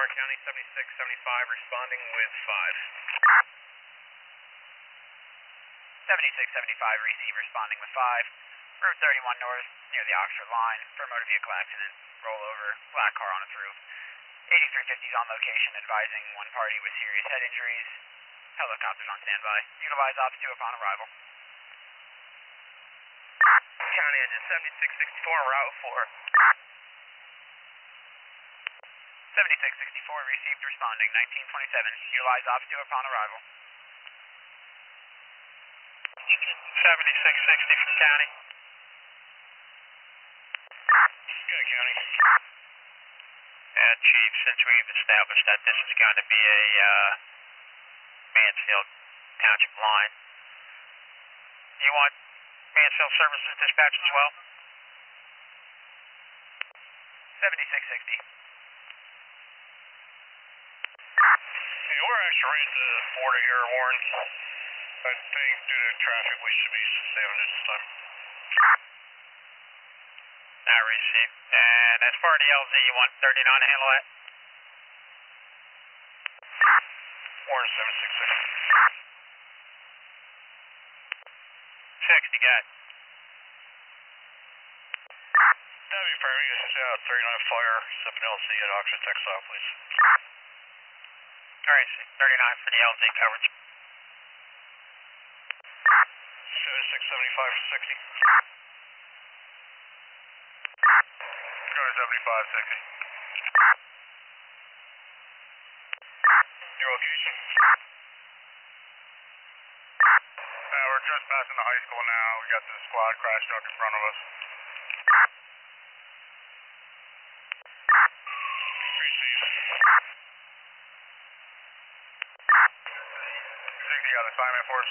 Warren County 7675 responding with 5. 7675, receive responding with 5. Route 31 north, near the Oxford line, for a motor vehicle accident. Rollover, black car on its roof. 8350 is on location, advising one party with serious head injuries. Helicopters on standby. Utilize Ops 2 upon arrival. County engine 7664 on route 4. 7664, received responding, 1927. Utilize Ops 2 upon arrival. 7660 from County. Good, County. Chief, since we've established that this is going to be a Mansfield Township line, do you want Mansfield Services dispatch as well? 7660. Hey, we're actually right to the border here, Warren. I think due to traffic, we should be sailing this time. I receive. And as far as the LZ, you want 39 to handle that? Warren 7660. 60, got it. That'd be perfect. Just 39 fire, 7 LZ at Oxford Textile, please. Alright, 39 for the LZ coverage. 7675 for 60. Go to 7560. Your location? We're just passing the high school now. We got the squad crash truck in front of us. Receive. 60 got assignment for us.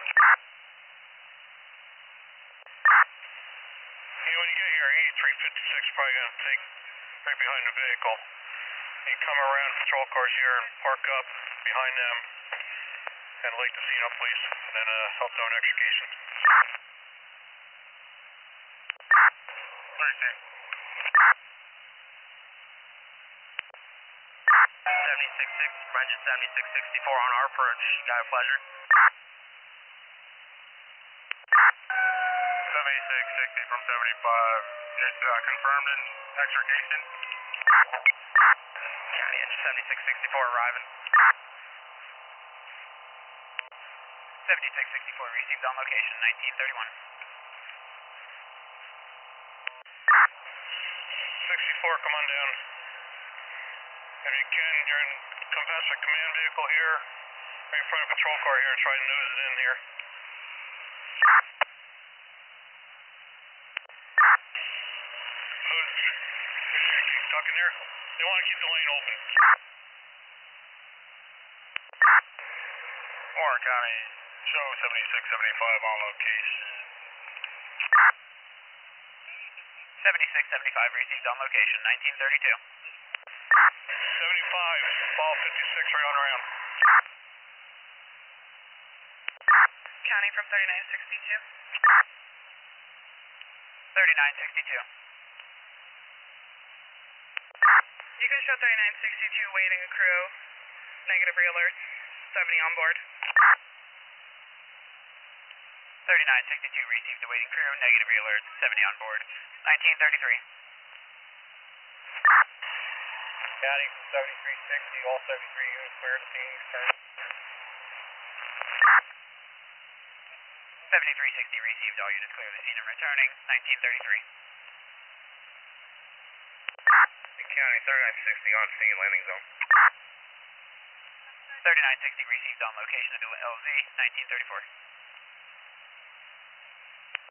When you get here, 8356 probably going to take right behind the vehicle. You come around patrol cars here and park up behind them and light the scene up, please, and then help know an extrication. 766, Brendan 7664 on our approach. You got a pleasure. 7660 from 75. It's confirmed in extrication. County engine 7664 arriving. 7664 received on location, 1931. 64, come on down. If you can, you're in, come past the command vehicle here, right in front of a patrol car here, and try to nose it in here. Keep stuck in there. They want to keep the lane open. Warren County, show 7675 on location. 7675 received on location, 1932. 75, ball 56 right on around. County from 3962. 3962. You can show 3962 waiting a crew. Negative re-alerts. 70 on board. 3962 received awaiting crew. Negative re-alert. 70 on board. 1933. County 7360. All 73 units cleared. Scene confirmed. 7360 received. All units clear the scene and returning. 1933. County 3960 on scene landing zone. 3960 received on location at LZ. 1934.